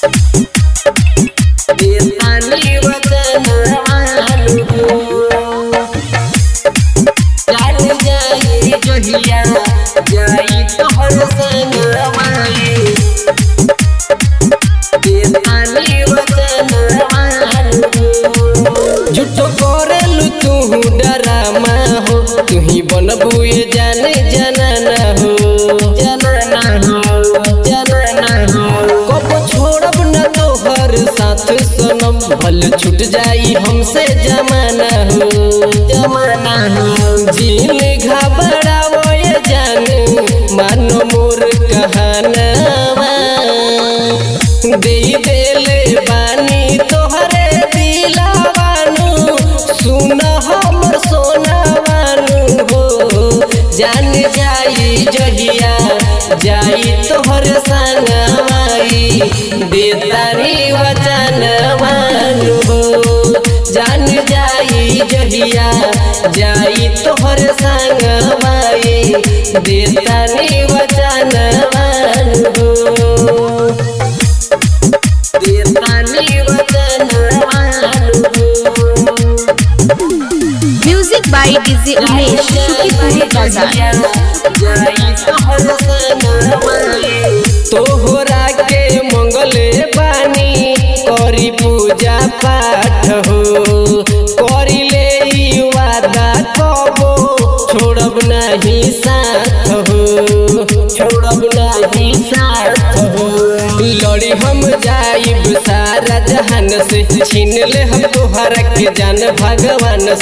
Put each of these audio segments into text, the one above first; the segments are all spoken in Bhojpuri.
देतानी वचन मानु जान जाई जहिया जाई तोहर संग माई देतानी वचन मानु झूठो करेलु तू डरामा हो तू ही बनबू ये जाने जनाना हो जनाना हो कब छोड़ब न तोहर साथ सनम भल छूट जाई हमसे जमाना हो जीने घबरावो ये जाने मानो मोर कहानवा दे देले बानी तोहरे दिलावानु सुन हमर सोनावानु हो जान जाई जहिया जाई तोहर संगवाई देतानी वचन मानु हो जान जाई जहिया जाई तोहर संगवाई देतानी वचन मानु हो देतानी वचन मानु music by DJ Umesh Shukipur बाजार। तोहरा के मंगले बानी करी पूजा पाठ हो करी ले वादा कबो छोड़ब नहीं साथ हो छोड़ब नहीं साथ हो लड़ी हम जाइब सारा जहान से छीन ले हम तोहरा के जान भगवान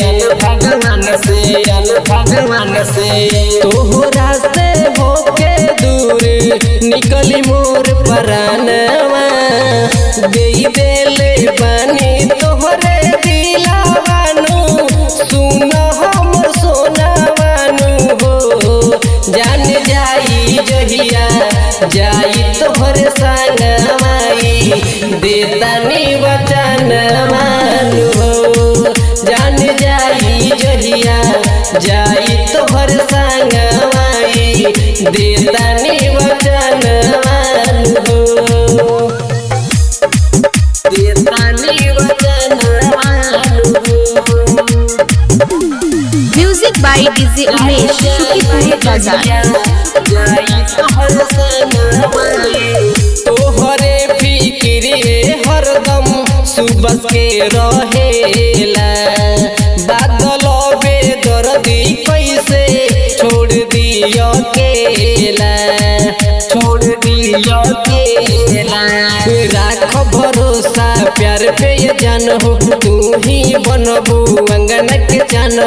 से तोहरा से होके दूर निकली मोर परानवा दे देले बानी तोहरे दिलावानु सुन हमर सोनावानु हो जान जाई जहिया जाई तोहर संगवाई देतानी वचन मानु हो जान जाई जहिया जाई तोहर संगवाई देतानी वचन मानु हो देतानी वचन मानु music by DJ Umesh Shukipur बाजार। तोहरे फिक्री हरदम सुबह के रहेला बादल बेदर्दी कैसे छोड़ दियो केला राख भरोसा प्यार पे ये जान हो तू ही बनबू अंगन के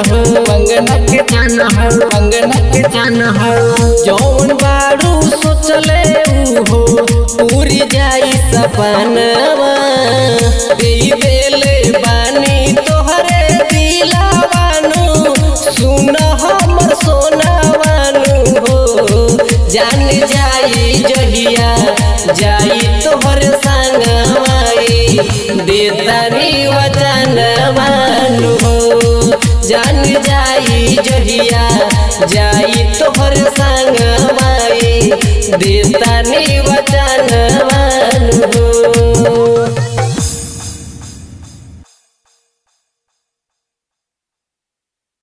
जान हो जौन बारू सोचले हो पूरी जाई सपनवा दे देले बानी तोहरे दिलावानु सुन हमर सोनावानु हो जान जाई जहिया जाई तोहर संगवाई देतानी वचन मानु हो जान जाई जहिया जाई तोहर संगवाई देतानी वचन मानु हो।